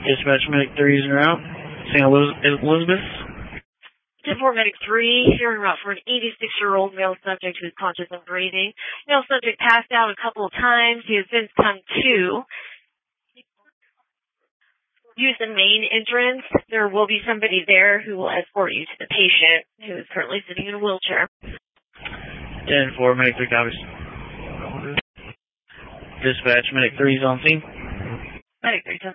Dispatch Medic 3 is en route. St. Elizabeth. 10-4 Medic 3, here en route for an 86-year-old male subject who is conscious and breathing. Male subject passed out a couple of times. He has since come to. Use the main entrance. There will be somebody there who will escort you to the patient who is currently sitting in a wheelchair. 10-4 Medic 3 copies. Dispatch Medic 3 is on scene. Medic 3, 10-4.